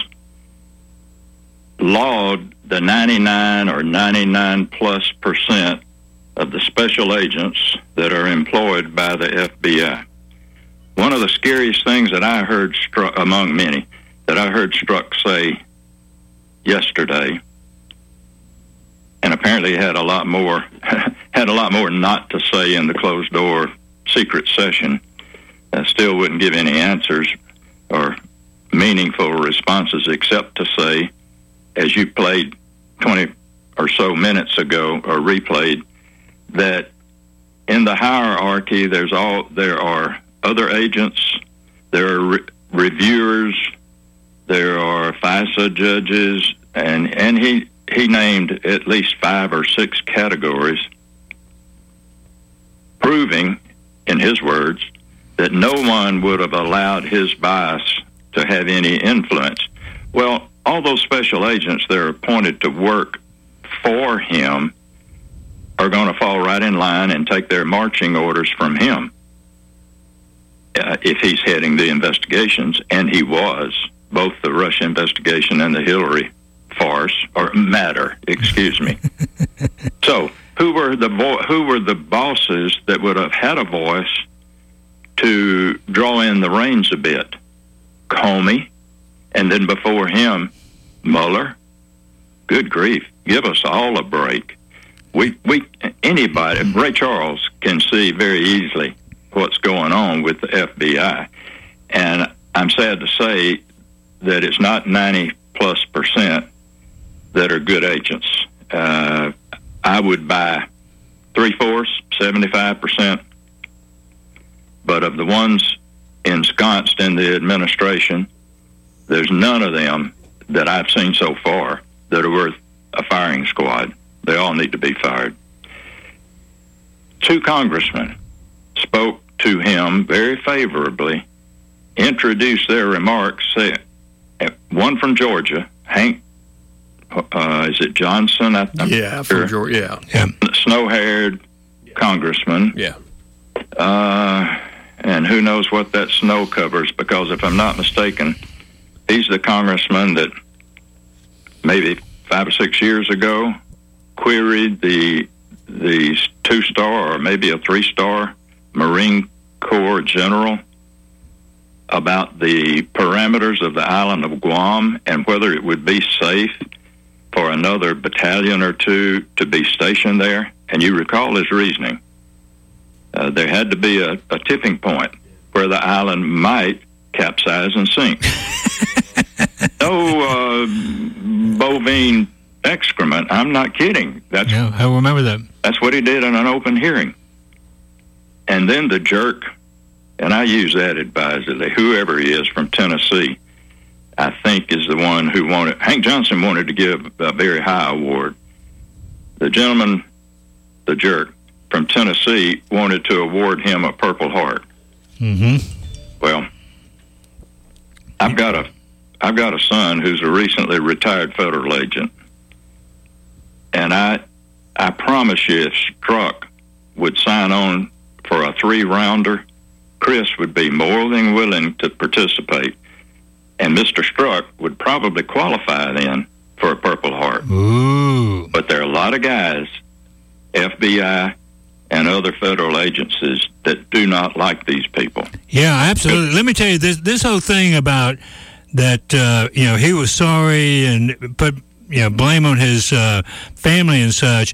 laud the 99 or 99+% of the special agents that are employed by the FBI. One of the scariest things that I heard among many that I heard Strzok say yesterday, and apparently had a lot more not to say in the closed door secret session. Still wouldn't give any answers or meaningful responses except to say, as you played 20 or so minutes ago or replayed, that in the hierarchy there are other agents, there are reviewers, there are FISA judges, and he named at least 5 or 6 categories, proving, in his words, that no one would have allowed his bias to have any influence. Well, all those special agents that are appointed to work for him are going to fall right in line and take their marching orders from him if he's heading the investigations, and he was, both the Russia investigation and the Hillary farce, or matter, excuse me. So who were the bosses that would have had a voice to draw in the reins a bit? Comey, and then before him, Mueller. Good grief, give us all a break. Anybody, Ray Charles can see very easily what's going on with the FBI, and I'm sad to say that it's not 90+% that are good agents. I would buy 3/4, 75%, but of the ones ensconced in the administration, there's none of them that I've seen so far that are worth a firing squad. They all need to be fired. 2 congressmen spoke to him very favorably, introduced their remarks, one from Georgia, Hank, is it Johnson? Yeah, from Georgia, yeah. Snow-haired congressman. Yeah. And who knows what that snow covers, because if I'm not mistaken, he's the congressman that maybe 5 or 6 years ago queried the 2-star or maybe a 3-star Marine Corps general about the parameters of the island of Guam and whether it would be safe for another battalion or 2 to be stationed there. And you recall his reasoning. There had to be a tipping point where the island might capsize and sink. No bovine excrement. I'm not kidding. Yeah, I remember that. That's what he did in an open hearing. And then the jerk, and I use that advisedly, whoever he is from Tennessee, I think is the one who wanted, Hank Johnson wanted to give a very high award. The gentleman, the jerk, from Tennessee wanted to award him a Purple Heart. Mm-hmm. Well, I've got a son who's a recently retired federal agent, and I promise you, if Strzok would sign on for a 3-rounder, Chris would be more than willing to participate, and Mr. Strzok would probably qualify then for a Purple Heart. Ooh. But there are a lot of guys, FBI and other federal agencies, that do not like these people. Yeah, absolutely. Let me tell you, this whole thing about that, he was sorry and put blame on his family and such.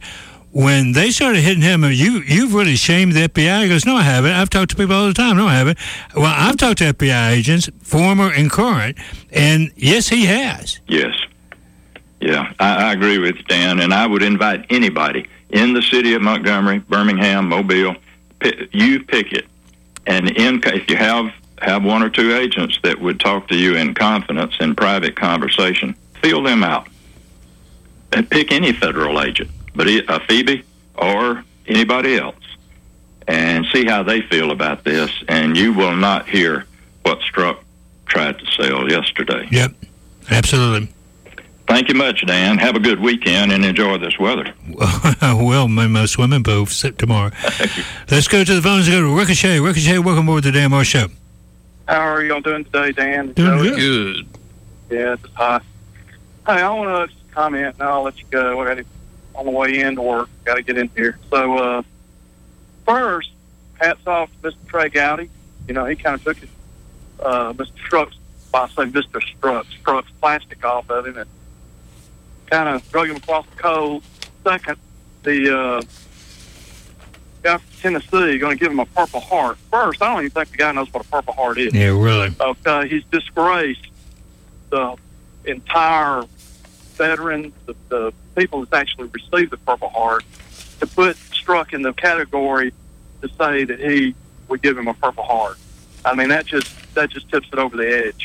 when they started hitting him, you've really shamed the FBI. He goes, no, I haven't. I've talked to people all the time. No, I haven't. Well, I've talked to FBI agents, former and current, and yes, he has. Yes. Yeah, I agree with you, Dan, and I would invite anybody in the city of Montgomery, Birmingham, Mobile, you pick it. And if you have one or two agents that would talk to you in confidence, in private conversation, feel them out. And pick any federal agent, but a Phoebe or anybody else, and see how they feel about this, and you will not hear what Strzok tried to sell yesterday. Yep, absolutely. Thank you much, Dan. Have a good weekend and enjoy this weather. Well, my swimming pool tomorrow. Let's go to the phones and go to Ricochet. Ricochet, welcome aboard the Dan Moore Show. How are y'all doing today, Dan? Doing good. Yeah, just hot. Hey, I want to just comment, and I'll let you go. I got on the way into work. Got to get in here. So, first, hats off to Mr. Trey Gowdy. You know, he kind of took his, Mr. Strzok's, I say Mr. Strzok's plastic off of him and kind of drug him across the coals. Second, the guy from Tennessee going to give him a Purple Heart. First, I don't even think the guy knows what a Purple Heart is. Yeah, really. Okay, he's disgraced the entire veterans, the people that actually received the Purple Heart, to put Strzok in the category to say that he would give him a Purple Heart. I mean, that just tips it over the edge.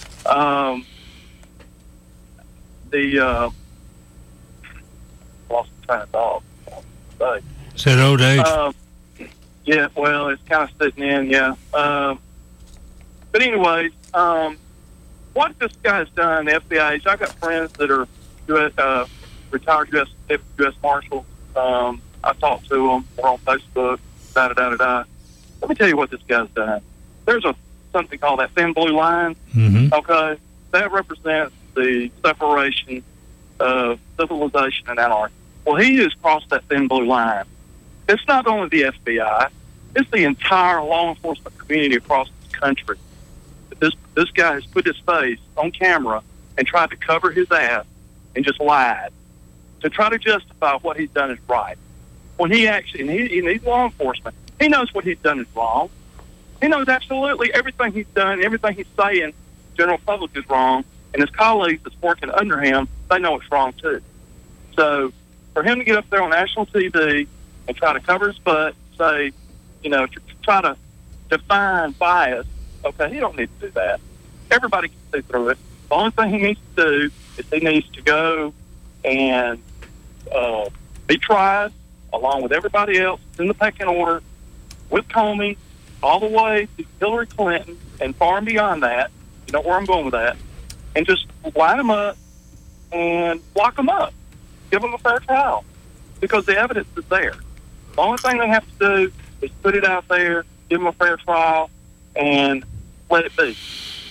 Lost the train of thought. Is that old age? Yeah, well, it's kind of sitting in, yeah. But anyways, what this guy's done, the FBI, I've got friends that are retired U.S. Marshals. I talked to them. We're on Facebook, da-da-da-da-da. Let me tell you what this guy's done. There's something called that thin blue line, okay? That represents the separation of civilization and anarchy. Well, he has crossed that thin blue line. It's not only the FBI, it's the entire law enforcement community across this country. This guy has put his face on camera and tried to cover his ass and just lied to try to justify what he's done is right. When he actually, and he's law enforcement, he knows what he's done is wrong. He knows absolutely everything he's done, everything he's saying, general public is wrong, and his colleagues that's working under him, they know it's wrong too. So for him to get up there on national TV and try to cover his butt, say, you know, to try to define bias, okay, he don't need to do that. Everybody can see through it. The only thing he needs to do is he needs to go and be tried along with everybody else in the pecking order with Comey all the way to Hillary Clinton and far and beyond that. You know where I'm going with that. And just line them up and lock them up. Give them a fair trial because the evidence is there. The only thing they have to do is put it out there, give them a fair trial, and let it be.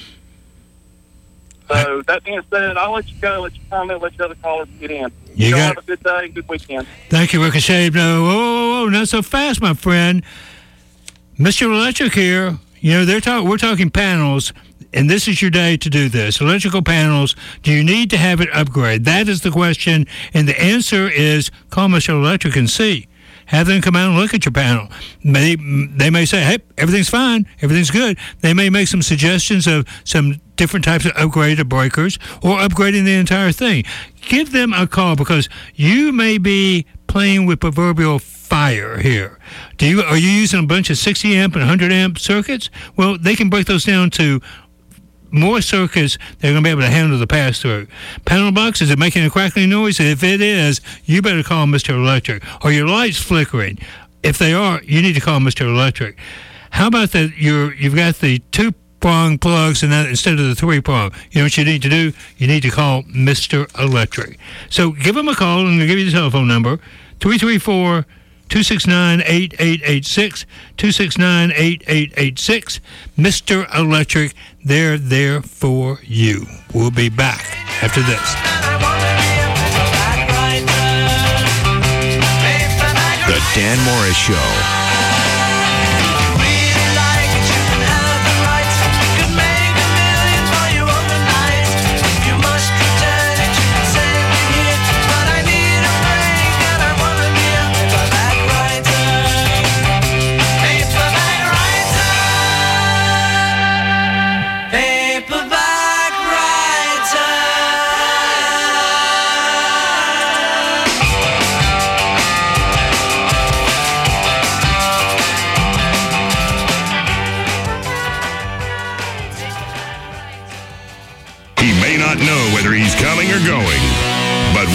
So that being said, I'll let you go, let you comment, let the other callers get in. You have a good day, good weekend. Thank you, Ricochet. No, whoa, not so fast, my friend. Mr. Electric here. You know, we're talking panels, and this is your day to do this. Electrical panels, do you need to have it upgraded? That is the question, and the answer is call Mr. Electric and see. Have them come out and look at your panel. They may say, hey, everything's fine, everything's good. They may make some suggestions of some different types of upgraded breakers or upgrading the entire thing. Give them a call because you may be playing with proverbial fire here. Are you using a bunch of 60 amp and 100 amp circuits? Well, they can break those down to more circuits they're going to be able to handle the pass-through. Panel box, is it making a crackling noise? If it is, you better call Mr. Electric. Are your lights flickering? If they are, you need to call Mr. Electric. How about that you've got the two-prong plugs and that instead of the three-prong? You know what you need to do? You need to call Mr. Electric. So give them a call, and they'll give you the telephone number, 334-269-8886, 269-8886. Mr. Electric, they're there for you. We'll be back after this. The Dan Morris Show.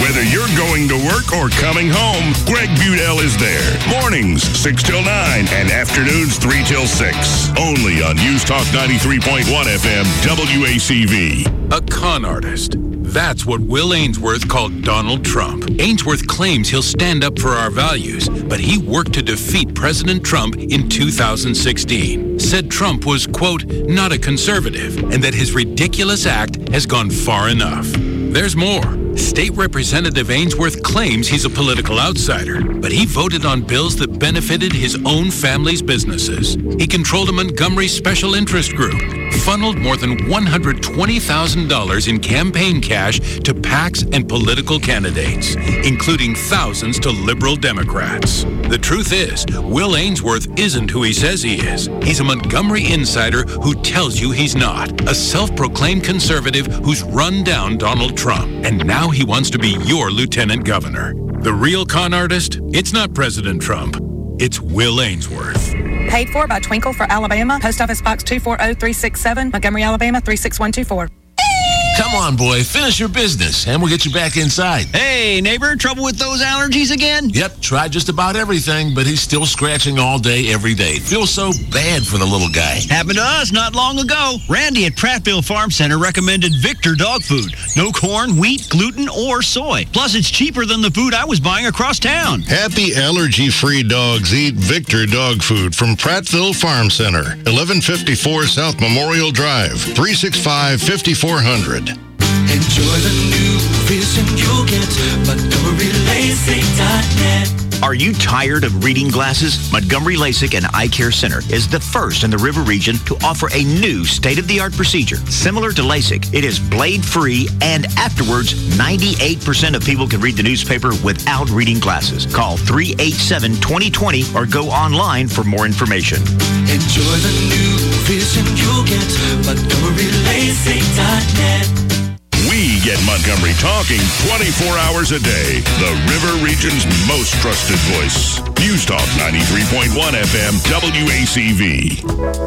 Whether you're going to work or coming home, Greg Budell is there. Mornings, 6 till 9, and afternoons, 3 till 6. Only on News Talk 93.1 FM, WACV. A con artist. That's what Will Ainsworth called Donald Trump. Ainsworth claims he'll stand up for our values, but he worked to defeat President Trump in 2016. Said Trump was, quote, not a conservative, and that his ridiculous act has gone far enough. There's more. State Representative Ainsworth claims he's a political outsider, but he voted on bills that benefited his own family's businesses. He controlled a Montgomery special interest group, funneled more than $120,000 in campaign cash to PACs and political candidates, including thousands to liberal Democrats. The truth is, Will Ainsworth isn't who he says he is. He's a Montgomery insider who tells you he's not, a self-proclaimed conservative who's run down Donald Trump, and now he wants to be your lieutenant governor. The real con artist? It's not President Trump. It's Will Ainsworth. Paid for by Twinkle for Alabama. Post Office Box 240367, Montgomery, Alabama 36124. Come on, boy, finish your business, and we'll get you back inside. Hey, neighbor, trouble with those allergies again? Yep, tried just about everything, but he's still scratching all day, every day. Feels so bad for the little guy. Happened to us not long ago. Randy at Prattville Farm Center recommended Victor dog food. No corn, wheat, gluten, or soy. Plus, it's cheaper than the food I was buying across town. Happy allergy-free dogs eat Victor dog food from Prattville Farm Center, 1154 South Memorial Drive, 365-5400. Enjoy the new vision you'll get. MontgomeryLASIK.net. Are you tired of reading glasses? Montgomery LASIK and Eye Care Center is the first in the River region to offer a new state-of-the-art procedure. Similar to LASIK, it is blade-free, and afterwards, 98% of people can read the newspaper without reading glasses. Call 387-2020 or go online for more information. Enjoy the new vision you'll get. MontgomeryLASIK.net. We get Montgomery talking 24 hours a day. The River Region's most trusted voice. News Talk 93.1 FM, WACV.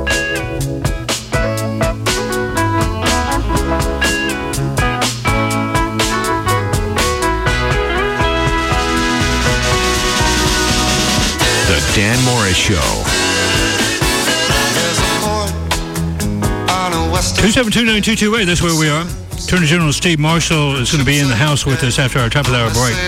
The Dan Morris Show. 272-9228, that's where we are. Attorney General Steve Marshall is going to be in the House with us after our top of the hour break.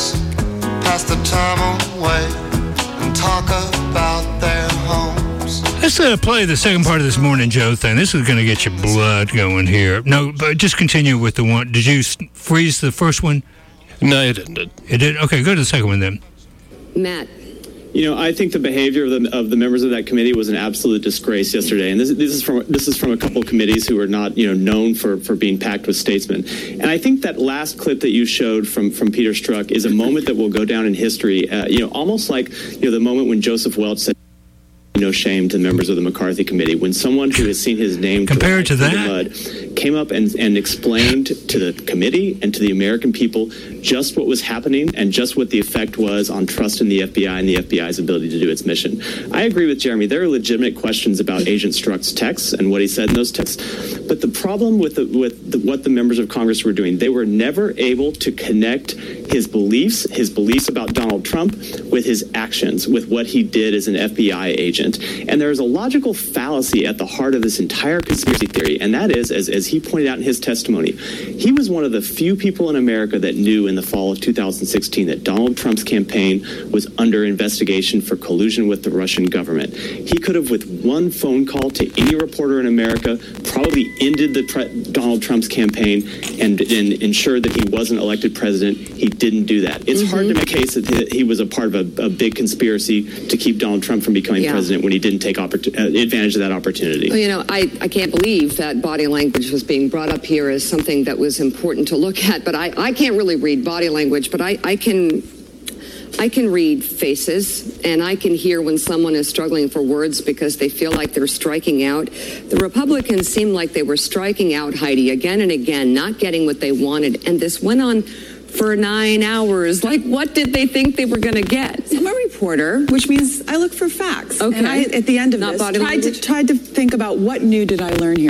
Pass the time away and talk about their homes. Let's play the second part of this Morning Joe thing. This is going to get your blood going here. No, but just continue with the one. Did you freeze the first one? No, it didn't. It did? Okay, go to the second one then. Matt. You know, I think the behavior of the members of that committee was an absolute disgrace yesterday, and this is from a couple of committees who are not known for being packed with statesmen. And I think that last clip that you showed from Peter Strzok is a moment that will go down in history. Almost like the moment when Joseph Welch said, "No shame" to members of the McCarthy committee, when someone who has seen his name compared to that mud came up and explained to the committee and to the American people just what was happening and just what the effect was on trust in the FBI and the FBI's ability to do its mission. I agree with Jeremy. There are legitimate questions about Agent Strzok's texts and what he said in those texts. But the problem with what the members of Congress were doing, they were never able to connect his beliefs about Donald Trump with his actions, with what he did as an FBI agent. And there's a logical fallacy at the heart of this entire conspiracy theory, and that is, as he pointed out in his testimony, he was one of the few people in America that knew in the fall of 2016 that Donald Trump's campaign was under investigation for collusion with the Russian government. He could have, with one phone call to any reporter in America, probably ended Donald Trump's campaign and ensured that he wasn't elected president. He didn't do that. It's hard to make a case that he was a part of a big conspiracy to keep Donald Trump from becoming president when he didn't take advantage of that opportunity. Well, I can't believe that body language was being brought up here as something that was important to look at, but I can't really read body language, but I can read faces, and I can hear when someone is struggling for words because they feel like they're striking out. The Republicans seemed like they were striking out, Heidi, again and again, not getting what they wanted, and this went on for 9 hours. Like, what did they think they were going to get? I'm a reporter, which means I look for facts. Okay. And I, at the end of this, tried to think about what new did I learn here.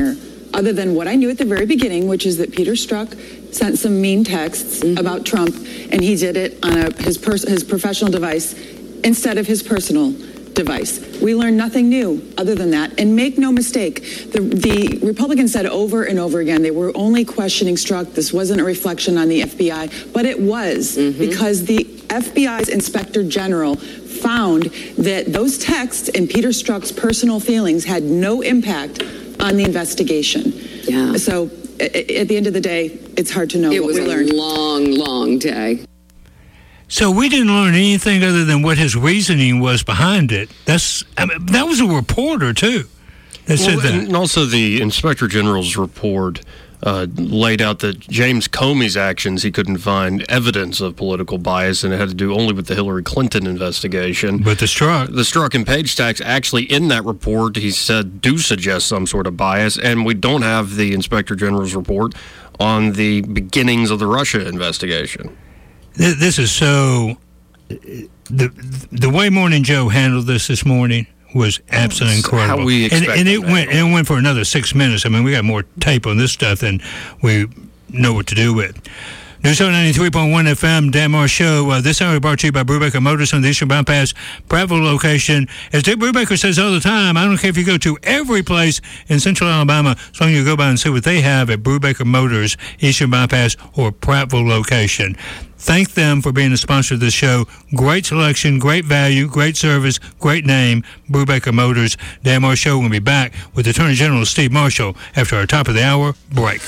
other than what I knew at the very beginning, which is that Peter Strzok sent some mean texts about Trump, and he did it on his professional device instead of his personal device. We learned nothing new other than that. And make no mistake, the Republicans said over and over again they were only questioning Strzok. This wasn't a reflection on the FBI, but it was, because the FBI's Inspector General found that those texts and Peter Strzok's personal feelings had no impact on the investigation. Yeah. So at the end of the day, it's hard to know what we learned. It was a long day. So we didn't learn anything other than what his reasoning was behind it. That was a reporter, too, that said that. And also the Inspector General's report laid out that James Comey's actions, he couldn't find evidence of political bias, and it had to do only with the Hillary Clinton investigation. But the Strzok and Page texts, actually in that report, he said, do suggest some sort of bias, and we don't have the Inspector General's report on the beginnings of the Russia investigation. This is so... The way Morning Joe handled this morning was absolutely incredible. How we expect and it went for another 6 minutes. I mean, we got more tape on this stuff than we know what to do with. News 93.1 FM, Dan Marsh Show. This hour brought to you by Brubaker Motors on the Eastern Bypass, Prattville location. As Dick Brubaker says all the time, I don't care if you go to every place in Central Alabama, as long as you go by and see what they have at Brubaker Motors, Eastern Bypass, or Prattville location. Thank them for being a sponsor of this show. Great selection, great value, great service, great name, Brubaker Motors. Dan Marsh Show will be back with Attorney General Steve Marshall after our top of the hour break.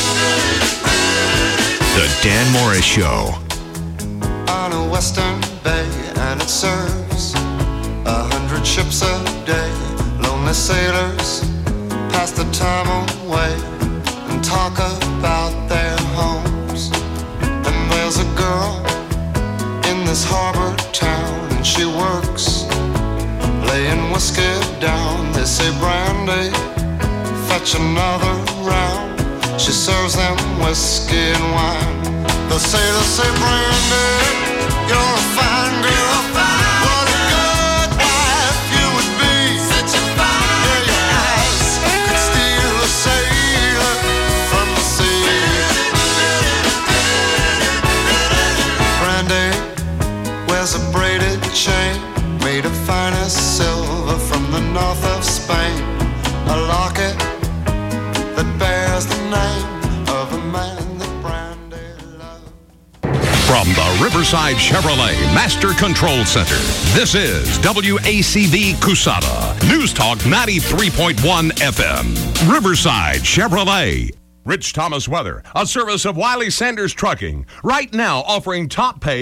The Dan Morris Show. On a western bay, and it serves 100 ships a day. Lonely sailors pass the time away and talk about their homes. And there's a girl in this harbor town, and she works laying whiskey down. They say, Brandy, fetch another round. She serves them whiskey and wine. The sailors say, Brandy, you're a fine girl. What a good wife you would be. Such a fine girl. Yeah, your eyes could steal a sailor from the sea. Brandy wears a braided chain made of finest silver from the north of Spain. A locket that bears the name of a man that Brandy loved. From the Riverside Chevrolet Master Control Center, this is WACV Cusada, News Talk 93.1 FM. Riverside Chevrolet. Rich Thomas Weather, a service of Wiley Sanders Trucking, right now offering top pay